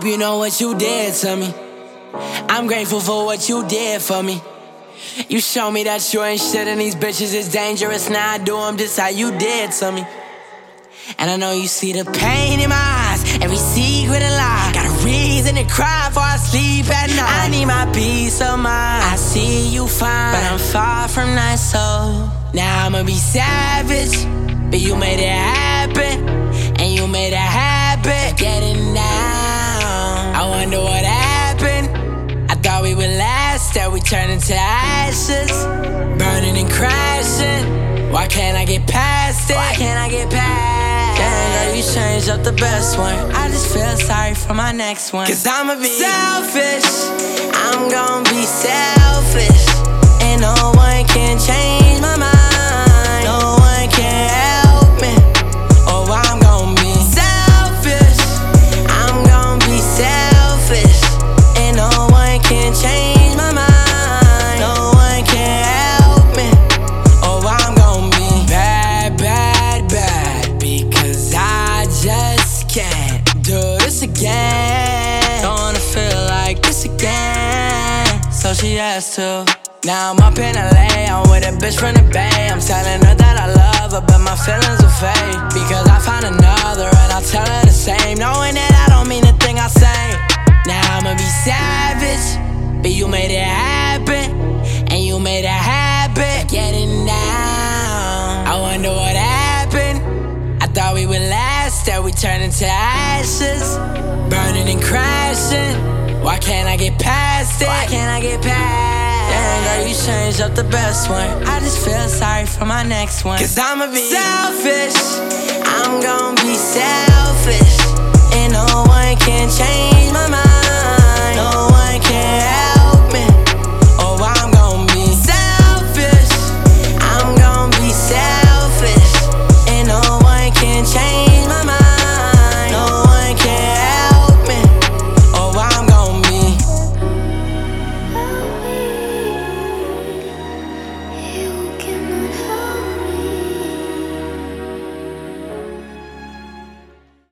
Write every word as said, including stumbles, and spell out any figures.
hope you know what you did to me. I'm grateful for what you did for me. You show me that you ain't shit and these bitches is dangerous. Now I do them just how you did to me. And I know you see the pain in my eyes, every secret and lie. Got a reason to cry before I sleep at night. I need my peace of mind. I see you fine, but I'm far from nice, so now I'ma be savage. But you made it happen, and you made a habit getting down. I wonder what happened. I thought we would last, that we turned into ashes, burning and crashing. Why can't I get past it? Why can't I get past it? Damn, girl, you changed up the best one. I just feel sorry for my next one. Cause I'ma be selfish, I'm gon' be selfish, and no one can change my mind. No one can help me. Oh, I'm gon' be selfish, I'm gon' be selfish, and no one can change my mind. No one can help me. Oh, I'm gon' be bad, bad, bad, because I just can't do this again. Don't wanna feel like this again, so she has to. Now I'm up in L A, I'm with a bitch from the Bay. I'm telling her that I love her, but my feelings are fake, because I found another and I'll tell her the same, knowing that I don't mean a thing I say. Now I'ma be savage, but you made it happen, and you made a habit getting down. I wonder what happened. I thought we would last, that we turned into ashes, burning and crashing. Why can't I get past it? Why can't I get past it? Damn, girl, you changed up the best one. I just feel sorry for my next one. Cause I'ma be selfish, I'm gon' be selfish, and no one can change my mind.